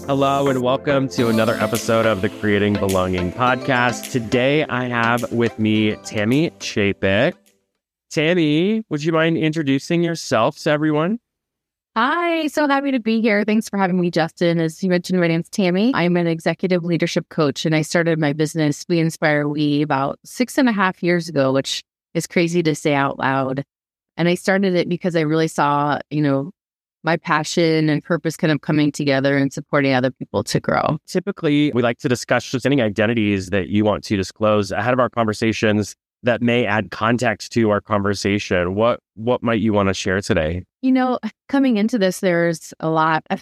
Hello and welcome to another episode of the Creating Belonging podcast. Today I have with me Tammy Chapek. Tammy, would you mind introducing yourself to everyone? Hi, so happy to be here. Thanks for having me, Justin. As you mentioned, my name's Tammy. I'm an executive leadership coach, and I started my business, We Inspire We, about 6.5 years ago, which is crazy to say out loud. And I started it because I really saw, my passion and purpose kind of coming together and supporting other people to grow. Typically, we like to discuss just any identities that you want to disclose ahead of our conversations that may add context to our conversation. What might you want to share today? Coming into this, there's a lot of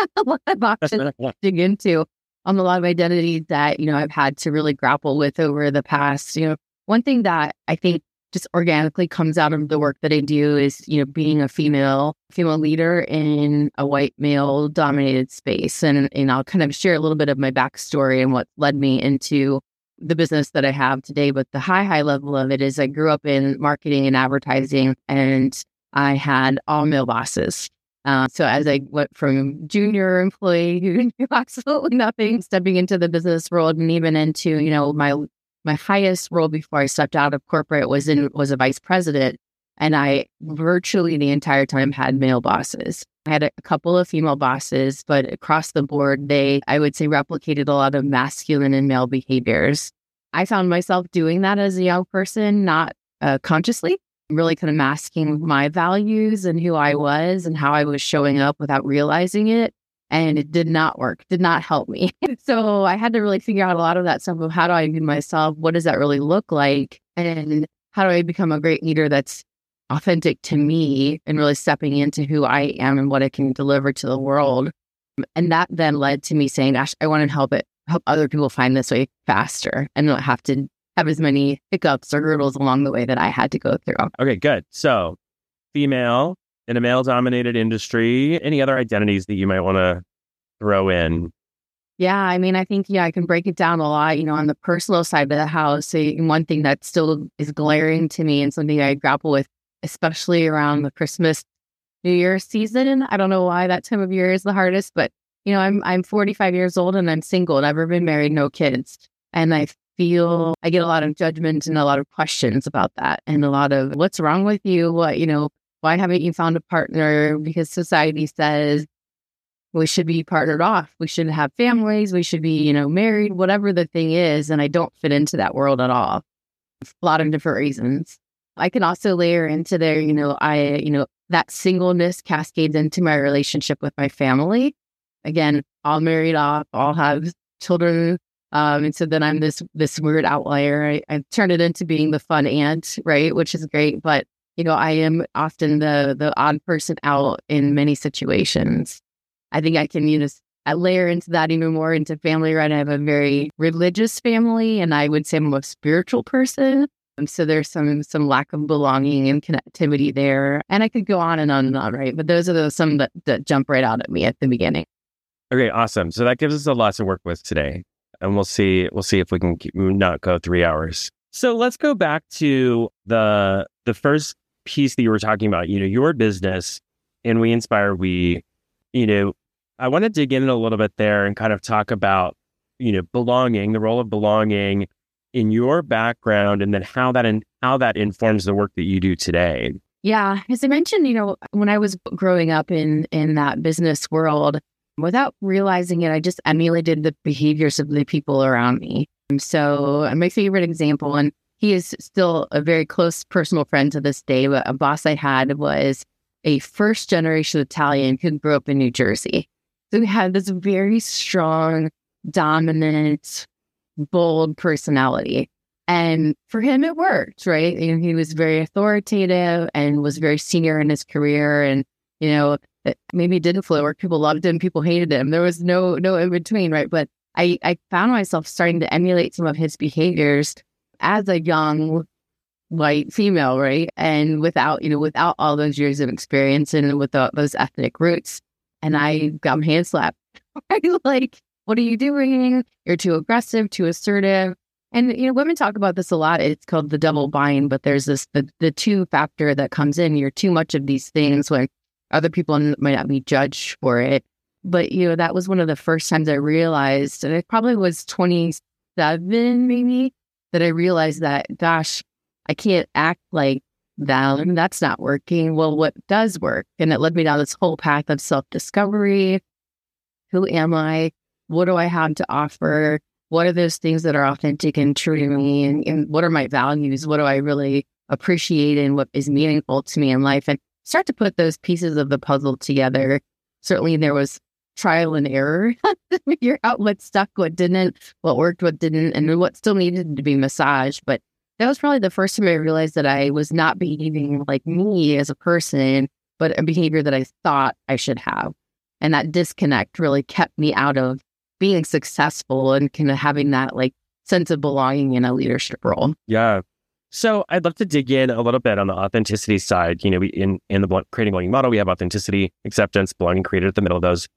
options to dig into on a lot of identities that, I've had to really grapple with over the past. One thing that I think just organically comes out of the work that I do is, being a female leader in a white male dominated space. And I'll kind of share a little bit of my backstory and what led me into the business that I have today. But the high level of it is I grew up in marketing and advertising, and I had all male bosses. So as I went from junior employee who knew absolutely nothing, stepping into the business world and even into, my highest role before I stepped out of corporate was a vice president. And I virtually the entire time had male bosses. I had a couple of female bosses, but across the board, I would say, replicated a lot of masculine and male behaviors. I found myself doing that as a young person, not consciously, really kind of masking my values and who I was and how I was showing up without realizing it. And it did not work, did not help me. So I had to really figure out a lot of that stuff of how do I view myself? What does that really look like? And how do I become a great leader that's authentic to me and really stepping into who I am and what I can deliver to the world? And that then led to me saying, gosh, I want to help other people find this way faster and not have to have as many hiccups or hurdles along the way that I had to go through. Okay, good. So female in a male-dominated industry, any other identities that you might want to throw in? Yeah, I think, I can break it down a lot, on the personal side of the house. One thing that still is glaring to me and something I grapple with, especially around the Christmas, New Year's season. I don't know why that time of year is the hardest, but, I'm 45 years old and I'm single, never been married, no kids. And I feel I get a lot of judgment and a lot of questions about that and a lot of what's wrong with you? Why haven't you found a partner? Because society says we should be partnered off. We should have families. We should be, married, whatever the thing is. And I don't fit into that world at all. A lot of different reasons. I can also layer into there, that singleness cascades into my relationship with my family. Again, all married off, all have children. And so then I'm this weird outlier. I turned it into being the fun aunt, right? Which is great. But I am often the odd person out in many situations. I think I can, layer into that even more into family, right? I have a very religious family, and I would say I'm a spiritual person. So there's some lack of belonging and connectivity there. And I could go on and on and on, right? But those are some that jump right out at me at the beginning. Okay, awesome. So that gives us a lot to work with today. And we'll see if we can not go 3 hours. So let's go back to the first piece that you were talking about, your business and We Inspire We, I want to dig in a little bit there and kind of talk about, belonging, the role of belonging in your background, and then how that informs the work that you do today. Yeah. As I mentioned, when I was growing up in that business world, without realizing it, I just emulated the behaviors of the people around me. So my favorite example, and he is still a very close personal friend to this day, but a boss I had was a first generation Italian who grew up in New Jersey. So he had this very strong, dominant, bold personality. And for him, it worked, right? He was very authoritative and was very senior in his career. And, maybe it didn't flow where people loved him, people hated him. There was no in between, right? But I found myself starting to emulate some of his behaviors as a young white female, right? And without all those years of experience and without those ethnic roots. And I got my hand slapped. Like, what are you doing? You're too aggressive, too assertive. And, women talk about this a lot. It's called the double bind, but there's the two factor that comes in. You're too much of these things when other people might not be judged for it. But, that was one of the first times I realized, and it probably was 27 maybe, that I realized that, gosh, I can't act like them. That's not working. Well, what does work? And it led me down this whole path of self-discovery. Who am I? What do I have to offer? What are those things that are authentic and true to me? And what are my values? What do I really appreciate and what is meaningful to me in life? And start to put those pieces of the puzzle together. Certainly there was trial and error to figure out what stuck, what didn't, what worked, what didn't, and what still needed to be massaged. But that was probably the first time I realized that I was not behaving like me as a person, but a behavior that I thought I should have. And that disconnect really kept me out of being successful and kind of having that sense of belonging in a leadership role. Yeah. So I'd love to dig in a little bit on the authenticity side. We in the creating belonging model, we have authenticity, acceptance, belonging created at the middle of those.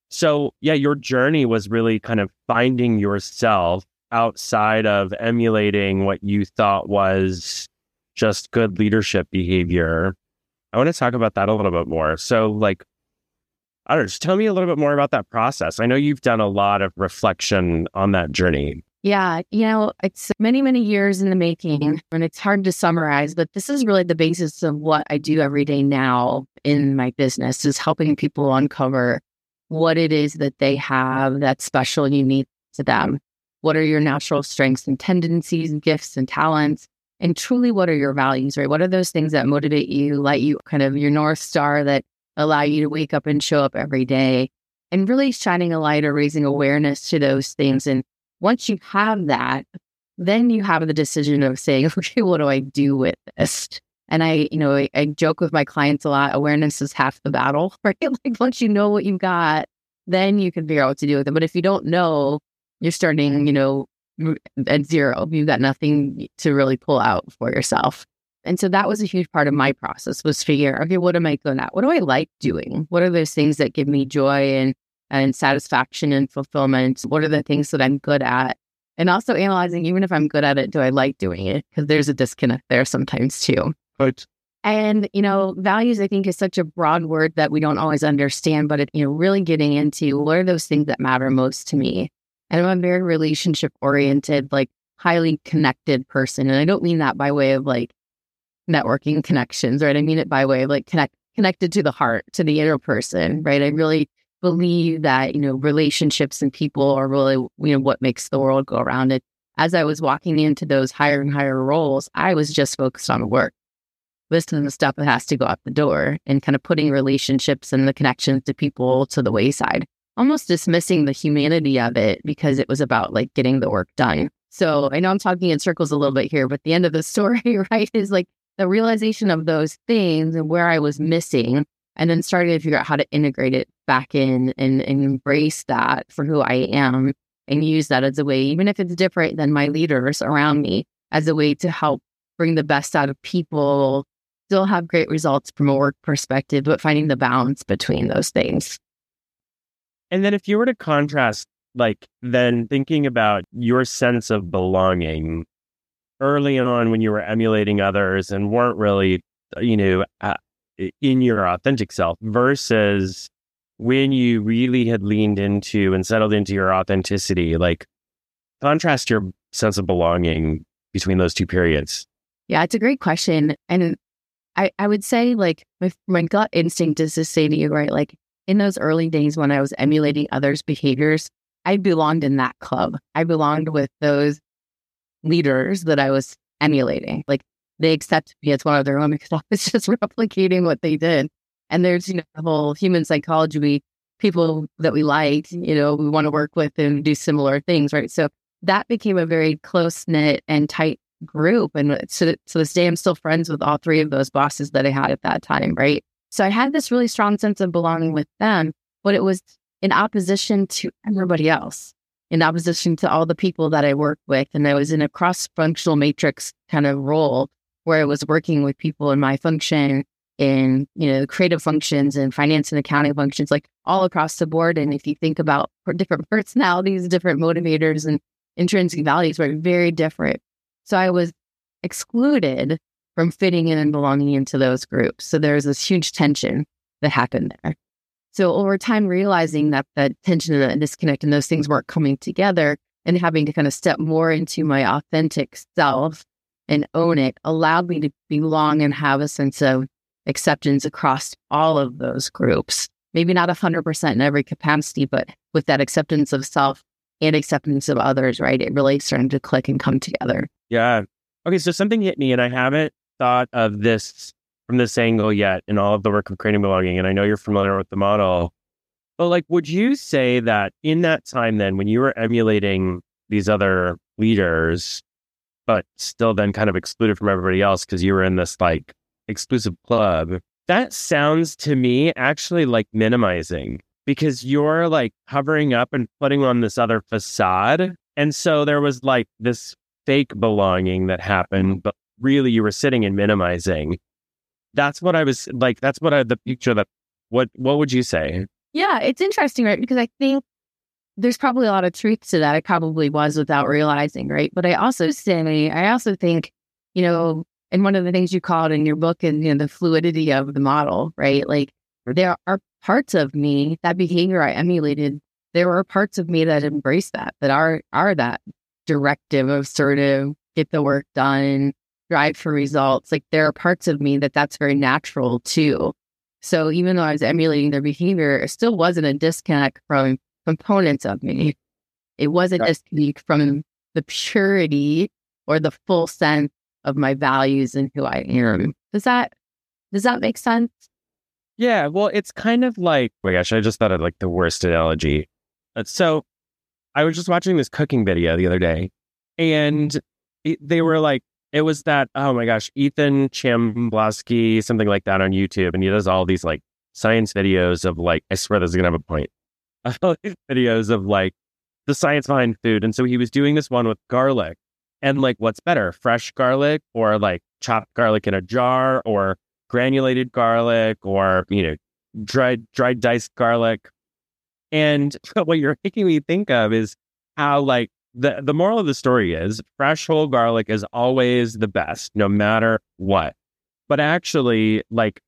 So yeah, your journey was really kind of finding yourself outside of emulating what you thought was just good leadership behavior. I want to talk about that a little bit more. So I don't know, just tell me a little bit more about that process. I know you've done a lot of reflection on that journey. Yeah, it's many, many years in the making, and it's hard to summarize, but this is really the basis of what I do every day now in my business, is helping people uncover what it is that they have that's special and unique to them. What are your natural strengths and tendencies, gifts and talents? And truly, what are your values, right? What are those things that motivate you, light you, kind of your North Star that allow you to wake up and show up every day? And really shining a light or raising awareness to those things. And once you have that, then you have the decision of saying, okay, what do I do with this? And I joke with my clients a lot, awareness is half the battle, right? Once you know what you've got, then you can figure out what to do with it. But if you don't know, you're starting, at zero. You've got nothing to really pull out for yourself. And so that was a huge part of my process, was figure, okay, what am I good at? What do I like doing? What are those things that give me joy and satisfaction and fulfillment? What are the things that I'm good at? And also analyzing, even if I'm good at it, do I like doing it? Because there's a disconnect there sometimes too. Right. And, values, I think, is such a broad word that we don't always understand, but really getting into what are those things that matter most to me? And I'm a very relationship oriented, highly connected person. And I don't mean that by way of networking connections, right? I mean it by way of connected to the heart, to the inner person, right? I really believe that, relationships and people are really, what makes the world go around. It. As I was walking into those higher and higher roles, I was just focused on work. This is the stuff that has to go out the door, and kind of putting relationships and the connections to people to the wayside, almost dismissing the humanity of it because it was about getting the work done. So I know I'm talking in circles a little bit here, but the end of the story, right, is the realization of those things and where I was missing, and then starting to figure out how to integrate it back in and embrace that for who I am, and use that as a way, even if it's different than my leaders around me, as a way to help bring the best out of people, still have great results from a work perspective, but finding the balance between those things. And then if you were to contrast, then thinking about your sense of belonging early on when you were emulating others and weren't really, in your authentic self, versus when you really had leaned into and settled into your authenticity, contrast your sense of belonging between those two periods. Yeah, it's a great question. And I would say my gut instinct is to say to you, right, in those early days when I was emulating others' behaviors, I belonged in that club. I belonged with those leaders that I was emulating. They accepted me as one of their own because I was just replicating what they did. And there's, the whole human psychology, people that we liked, we want to work with and do similar things, right? So that became a very close-knit and tight group. And so to this day, I'm still friends with all three of those bosses that I had at that time, right? So I had this really strong sense of belonging with them, but it was in opposition to everybody else, in opposition to all the people that I worked with. And I was in a cross-functional matrix kind of role where I was working with people in my function, in, creative functions and finance and accounting functions, all across the board. And if you think about different personalities, different motivators and intrinsic values were very different. So I was excluded from fitting in and belonging into those groups. So there's this huge tension that happened there. So over time, realizing that the tension and the disconnect and those things weren't coming together and having to kind of step more into my authentic self and own it allowed me to belong and have a sense of acceptance across all of those groups. Maybe not 100% in every capacity, but with that acceptance of self and acceptance of others, right? It really started to click and come together. Yeah. Okay, so something hit me, and I haven't thought of this from this angle yet in all of the work of creating belonging. And I know you're familiar with the model, but like, would you say that in that time then, when you were emulating these other leaders, but still then kind of excluded from everybody else because you were in this like exclusive club, that sounds to me actually like minimizing, because you're like covering up and putting on this other facade. And so there was like this fake belonging that happened, but really you were sitting and minimizing. That's what I was like, the picture that, what would you say? Yeah, it's interesting, right? Because I think there's probably a lot of truth to that. I probably was without realizing, right? But I also think, and one of the things you called in your book and the fluidity of the model, right? Like there are parts of me, that behavior I emulated, there are parts of me that embrace that are that directive, assertive, get the work done, drive for results. Like there are parts of me that's very natural too. So even though I was emulating their behavior, it still wasn't a disconnect from components of me. It wasn't a disconnect from the purity or the full sense of my values and who I am. Does that make sense? Yeah, well, it's kind of like, oh my gosh, I just thought of like the worst analogy. So I was just watching this cooking video the other day, and they were like, it was that, oh my gosh, Ethan Chamblasky, something like that on YouTube. And he does all these like science videos of like, I swear this is going to have a point. All these videos of like the science behind food. And so he was doing this one with garlic, and like, what's better, fresh garlic or like chopped garlic in a jar, or granulated garlic, or, dried diced garlic. And what you're making me think of is how like, the moral of the story is fresh whole garlic is always the best, no matter what. But actually, like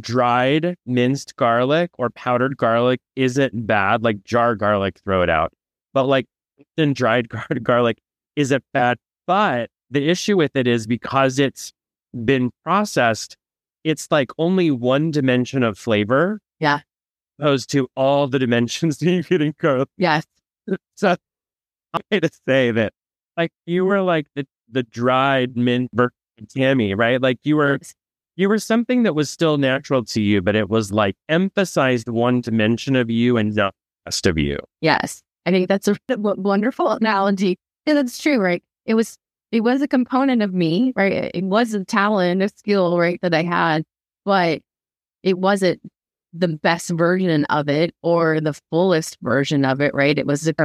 dried minced garlic or powdered garlic isn't bad. Like jar garlic, throw it out. But like then dried garlic isn't bad. But the issue with it is because it's been processed, it's like only one dimension of flavor. Yeah. Opposed to all the dimensions that you get in garlic. Yes. So I'm going to say that, like, you were like the dried mint Tammy, right? Like you were something that was still natural to you, but it was like emphasized one dimension of you and not the rest of you. Yes, I think that's a wonderful analogy, and it's true, right? It was a component of me, right? It was a talent, a skill, right, that I had, but it wasn't the best version of it or the fullest version of it, right? It was a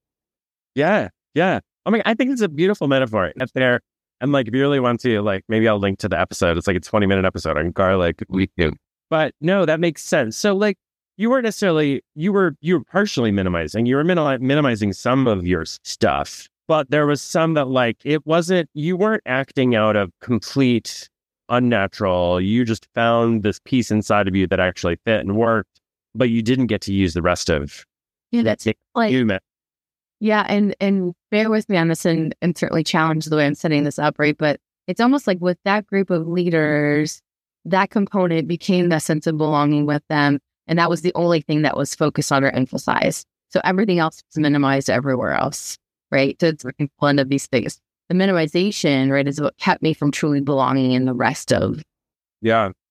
Yeah. I mean, I think it's a beautiful metaphor up there. And like, if you really want to, like, maybe I'll link to the episode. It's like a 20-minute episode on garlic. But no, that makes sense. So like, you weren't necessarily, you were partially minimizing. You were minimizing some of your stuff, but there was some that like, you weren't acting out of complete unnatural. You just found this piece inside of you that actually fit and worked, but you didn't get to use the rest of that's like you met. Yeah, and bear with me on this and certainly challenge the way I'm setting this up, right? But it's almost like with that group of leaders, that component became that sense of belonging with them. And that was the only thing that was focused on or emphasized. So everything else was minimized everywhere else, right? So it's one of these things. The minimization, right, is what kept me from truly belonging in the rest of the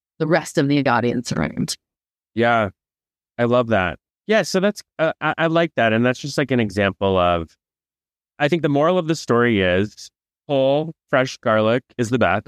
audience around. Yeah, I love that. Yeah, so that's, I like that. And that's just like an example of, I think the moral of the story is whole, fresh garlic is the best.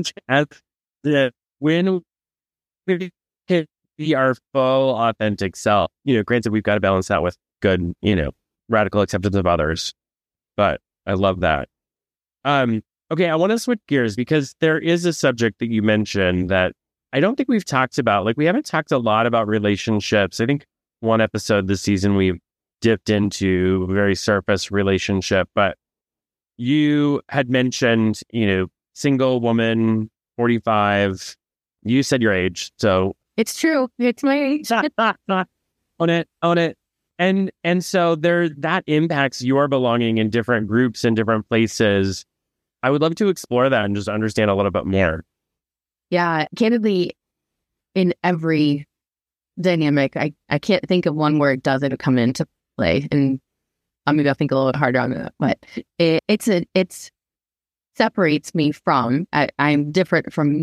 And when we can be our full, authentic self, granted, we've got to balance that with good, radical acceptance of others. But I love that. Okay, I want to switch gears because there is a subject that you mentioned that I don't think we've talked about. Like, we haven't talked a lot about relationships. I think one episode this season we've dipped into a very surface relationship, but you had mentioned, single woman, 45. You said your age, so it's true. It's my age. own it. And so that impacts your belonging in different groups and different places. I would love to explore that and just understand a little bit more. Yeah, candidly, in every dynamic, I can't think of one where it doesn't come into play. And maybe I'll think a little bit harder on that, but it's separates me from, I'm different from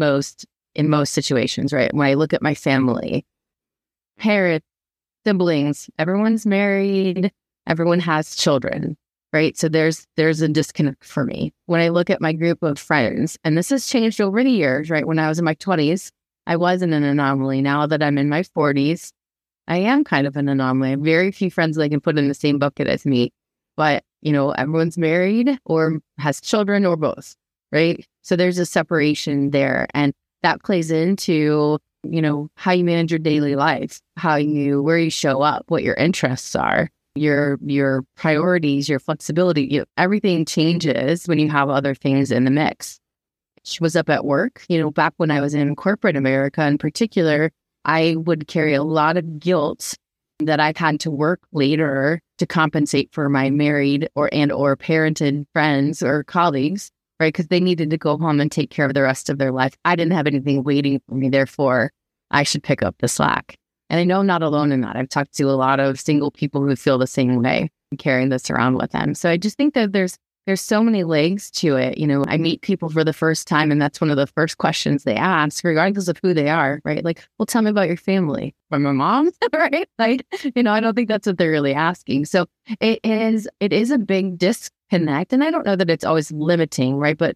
in most situations, right? When I look at my family, parents, siblings, everyone's married, everyone has children, right? So there's a disconnect for me. When I look at my group of friends, and this has changed over the years, right? When I was in my 20s, I wasn't an anomaly. Now that I'm in my 40s, I am kind of an anomaly. I have very few friends that I can put in the same bucket as me. But, everyone's married or has children or both, right? So there's a separation there. And that plays into, how you manage your daily life, where you show up, what your interests are, your priorities, your flexibility. Everything changes when you have other things in the mix. She was up at work, back when I was in corporate America in particular, I would carry a lot of guilt that I've had to work later to compensate for my married or parented friends or colleagues, right? Because they needed to go home and take care of the rest of their life. I didn't have anything waiting for me. Therefore, I should pick up the slack. And I know I'm not alone in that. I've talked to a lot of single people who feel the same way and carrying this around with them. So I just think that there's so many legs to it. I meet people for the first time, and that's one of the first questions they ask, regardless of who they are, right? Like, well, tell me about your family. From my mom, right? Like, I don't think that's what they're really asking. So it is a big disconnect. And I don't know that it's always limiting, right? But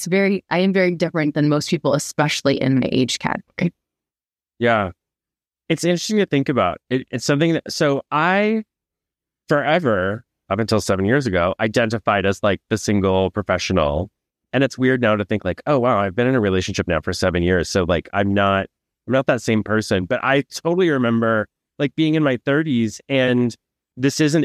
I am very different than most people, especially in my age category. Yeah. It's interesting to think about. It's something that, so I, forever, up until 7 years ago, identified as like the single professional. And it's weird now to think like, oh, wow, I've been in a relationship now for 7 years. So like, I'm not that same person. But I totally remember like being in my 30s, and this isn't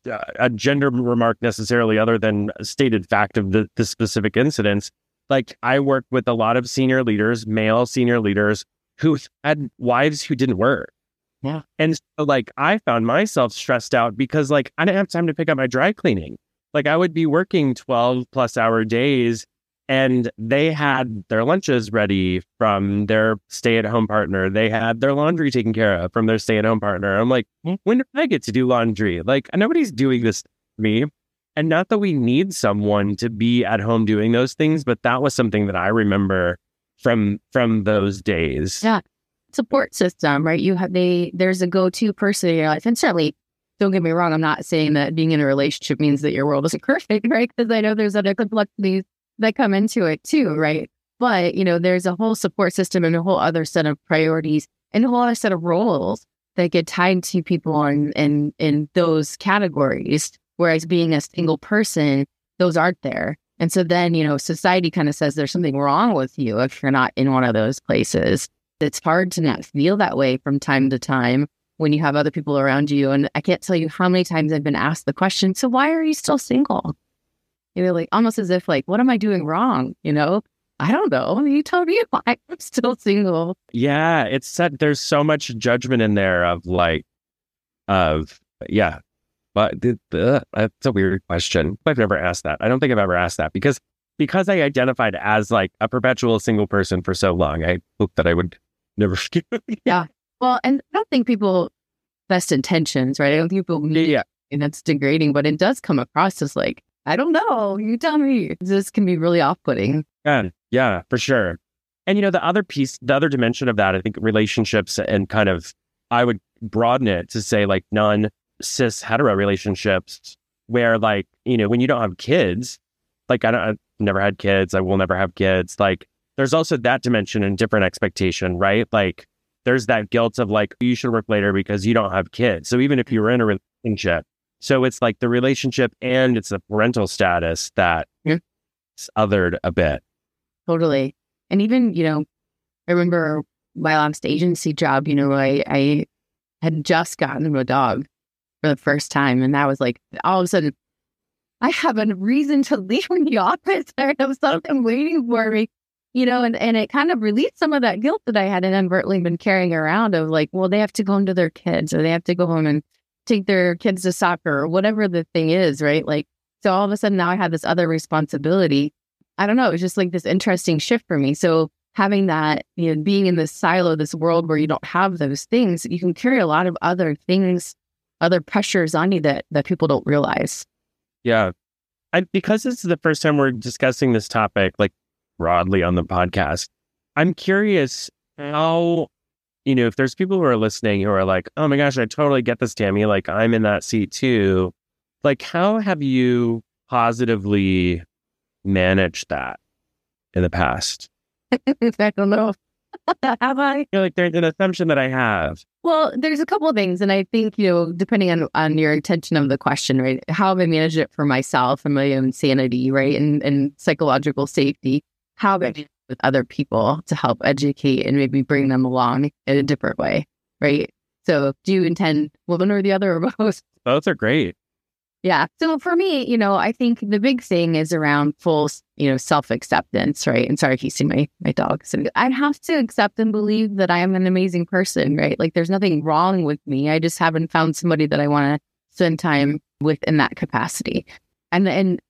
a gender remark necessarily, other than a stated fact of the specific incidents. Like, I worked with a lot of senior leaders, male senior leaders, who had wives who didn't work. Yeah. And so like, I found myself stressed out because like, I didn't have time to pick up my dry cleaning. Like, I would be working 12+ hour days, and they had their lunches ready from their stay-at-home partner. They had their laundry taken care of from their stay-at-home partner. I'm like, when do I get to do laundry? Like, nobody's doing this to me. And not that we need someone to be at home doing those things, but that was something that I remember from those days. Yeah. Support system, right? There's a go-to person in your life. And certainly, don't get me wrong, I'm not saying that being in a relationship means that your world isn't perfect, right? Because I know there's other complexities that come into it too, right? But, there's a whole support system and a whole other set of priorities and a whole other set of roles that get tied to people in those categories. Whereas being a single person, those aren't there. And so then, society kind of says there's something wrong with you if you're not in one of those places. It's hard to not feel that way from time to time when you have other people around you. And I can't tell you how many times I've been asked the question, so why are you still single? Like almost as if like, what am I doing wrong? I don't know. You tell me why I'm still single. Yeah. It's said there's so much judgment in there yeah. But that's a weird question. I've never asked that. I don't think I've ever asked that because I identified as like a perpetual single person for so long. I hope that I would never forget. Yeah. Well, and I don't think people best intentions, right? I don't think people and that's degrading, but it does come across as like, I don't know. You tell me. This can be really off-putting. Yeah, for sure. And the other dimension of that, I think relationships and kind of, I would broaden it to say like non-cis hetero relationships where like, when you don't have kids, like I've never had kids, I will never have kids. Like there's also that dimension and different expectation, right? Like there's that guilt of like, you should work later because you don't have kids. So even if you were in a relationship, so it's like the relationship and it's the parental status that is othered a bit. Totally. And even, I remember my last agency job, I had just gotten a dog for the first time. And that was like, all of a sudden, I have a reason to leave the office. I have something waiting for me. and it kind of released some of that guilt that I had inadvertently been carrying around of like, well, they have to go home to their kids or they have to go home and take their kids to soccer or whatever the thing is, right? Like, so all of a sudden now I had this other responsibility. I don't know. It was just like this interesting shift for me. So having that, being in this silo, this world where you don't have those things, you can carry a lot of other things, other pressures on you that people don't realize. Yeah. Because this is the first time we're discussing this topic, like broadly on the podcast, I'm curious how, if there's people who are listening who are like, oh my gosh, I totally get this, Tammy. Like I'm in that seat too. Like, how have you positively managed that in the past? I don't know. Have I? Like there's an assumption that I have. Well, there's a couple of things. And I think, depending on your intention of the question, right? How have I managed it for myself and my own sanity, right? And psychological safety. How have I done it with other people to help educate and maybe bring them along in a different way, right? So do you intend one or the other or both? Both are great. Yeah. So for me, I think the big thing is around full, self-acceptance, right? And sorry if you see my dog. So I have to accept and believe that I am an amazing person, right? Like there's nothing wrong with me. I just haven't found somebody that I want to spend time with in that capacity. And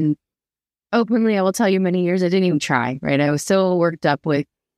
openly, I will tell you many years I didn't even try, right? I was so worked up,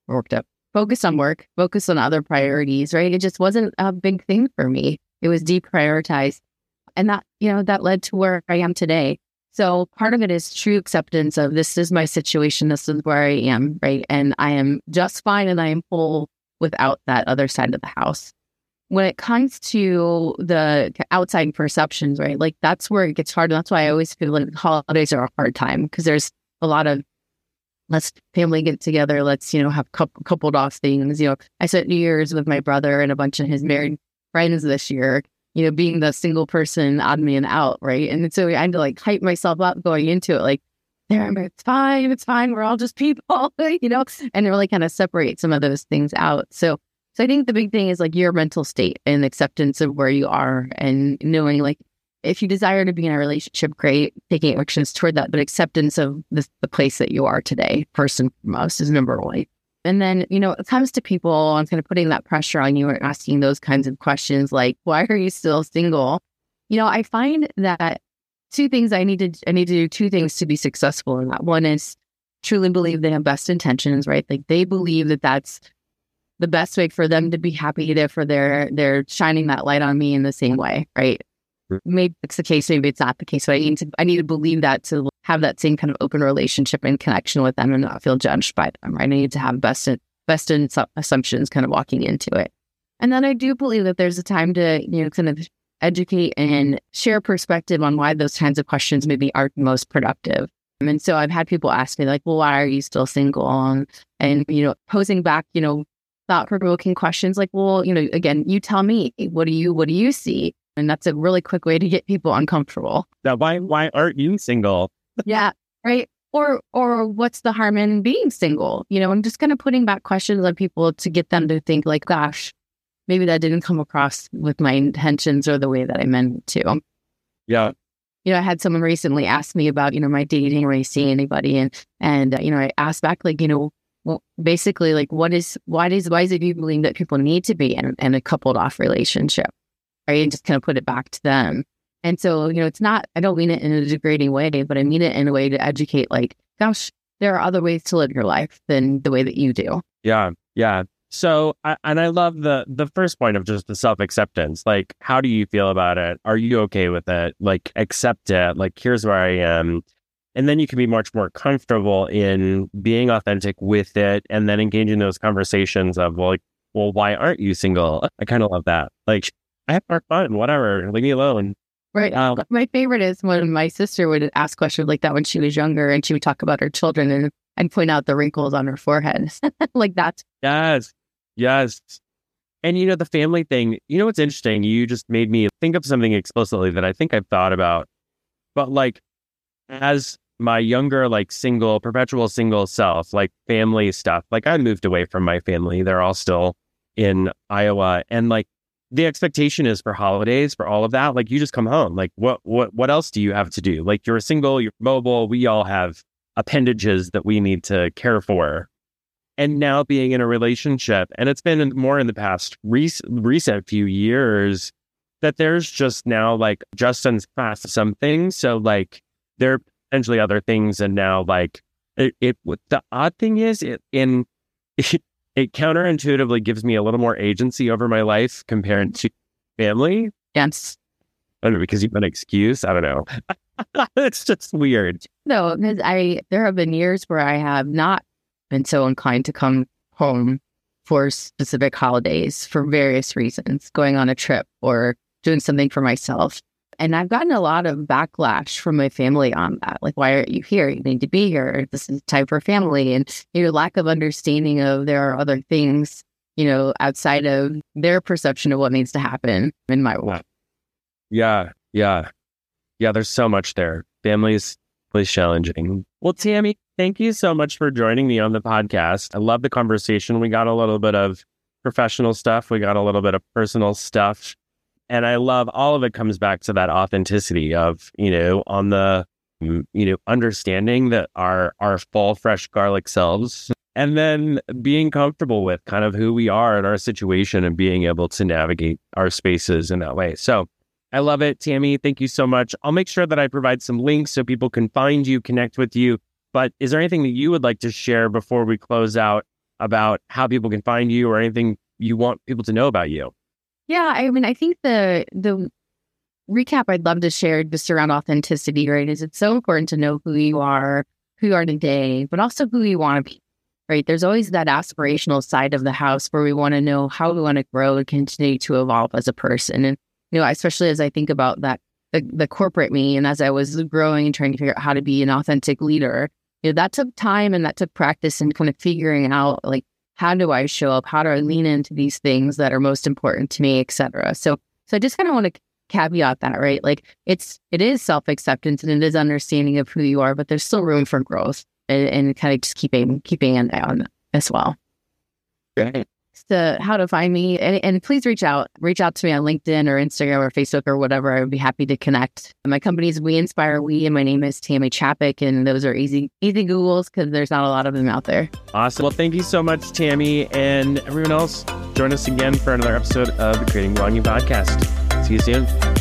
focused on work, focused on other priorities, right? It just wasn't a big thing for me. It was deprioritized. And that, that led to where I am today. So part of it is true acceptance of this is my situation. This is where I am, right? And I am just fine and I am whole without that other side of the house. When it comes to the outside perceptions, right? Like that's where it gets hard. That's why I always feel like holidays are a hard time because there's a lot of let's family get together. Let's, have coupled off things. I spent New Year's with my brother and a bunch of his married friends this year. Being the single person odd man out, right? And so I had to like hype myself up going into it, like, it's fine, we're all just people, and really kind of separate some of those things out. So I think the big thing is like your mental state and acceptance of where you are and knowing like if you desire to be in a relationship, great, taking actions toward that, but acceptance of the place that you are today, first and foremost, is number one. And then, it comes to people and kind of putting that pressure on you and asking those kinds of questions like, why are you still single? I find that two things I need to do two things to be successful in that. One is truly believe they have best intentions, right? Like they believe that that's the best way for them to be happy, therefore they're shining that light on me in the same way, right? Maybe it's the case, maybe it's not the case, but I need to believe that to have that same kind of open relationship and connection with them and not feel judged by them, right? I need to have best in assumptions kind of walking into it. And then I do believe that there's a time to, kind of educate and share perspective on why those kinds of questions maybe aren't most productive. And so I've had people ask me like, well, why are you still single? And posing back, thought-provoking questions like, well, again, you tell me, what do you see? And that's a really quick way to get people uncomfortable. Now, why aren't you single? Yeah, right. Or what's the harm in being single? I'm just kind of putting back questions on people to get them to think like, gosh, maybe that didn't come across with my intentions or the way that I meant to. Yeah. I had someone recently ask me about, my dating, or I see anybody. And I asked back like, well, basically like, why is it you believe that people need to be in a coupled off relationship? Right? And just kind of put it back to them. And so, it's not, I don't mean it in a degrading way, but I mean it in a way to educate, like, gosh, there are other ways to live your life than the way that you do. Yeah. Yeah. So, I love the first point of just the self-acceptance. Like, how do you feel about it? Are you okay with it? Like, accept it. Like, here's where I am. And then you can be much more comfortable in being authentic with it and then engaging those conversations of, well, why aren't you single? I kind of love that. Like, I have more fun, whatever, leave me alone. Right. My favorite is when my sister would ask questions like that when she was younger and she would talk about her children and point out the wrinkles on her forehead. Like that. Yes. And the family thing, what's interesting? You just made me think of something explicitly that I think I've thought about. But like, as my younger, like perpetual single self, like family stuff, like I moved away from my family. They're all still in Iowa. And like, the expectation is for holidays, for all of that, like you just come home. Like what else do you have to do? Like you're single, you're mobile. We all have appendages that we need to care for. and now being in a relationship. And it's been more in the past recent few years that there's just now like Justin's past some things. So like there are potentially other things. And now like the odd thing is it counterintuitively gives me a little more agency over my life compared to family. Yes. I don't know, because you've been an excuse. I don't know. It's just weird. No, because there have been years where I have not been so inclined to come home for specific holidays for various reasons, going on a trip or doing something for myself. And I've gotten a lot of backlash from my family on that. Like, why aren't you here? You need to be here. This is time for family. And lack of understanding of there are other things, outside of their perception of what needs to happen in my life. Yeah. There's so much there. Family is challenging. Well, Tammy, thank you so much for joining me on the podcast. I love the conversation. We got a little bit of professional stuff. We got a little bit of personal stuff. And I love all of it comes back to that authenticity of, on the, understanding that our full, fresh garlic selves, and then being comfortable with kind of who we are in our situation and being able to navigate our spaces in that way. So I love it, Tammy. Thank you so much. I'll make sure that I provide some links so people can find you, connect with you. But is there anything that you would like to share before we close out about how people can find you or anything you want people to know about you? Yeah, I think the recap I'd love to share just around authenticity, right, is it's so important to know who you are today, but also who you want to be, right? There's always that aspirational side of the house where we want to know how we want to grow and continue to evolve as a person. And, especially as I think about that, the corporate me, and as I was growing and trying to figure out how to be an authentic leader, that took time and that took practice and kind of figuring out, like, how do I show up? How do I lean into these things that are most important to me, et cetera? So I just kind of want to caveat that, right? Like it is self-acceptance and it is understanding of who you are, but there's still room for growth and kind of just keeping an eye on that as well. Great. So how to find me, and please reach out to me on LinkedIn or Instagram or Facebook or whatever. I would be happy to connect. My company is We Inspire We, and my name is Tammy Chapek, and those are easy Googles because there's not a lot of them out there. Awesome. Well, thank you so much, Tammy, and everyone else. Join us again for another episode of the Creating Belonging Podcast. See you soon.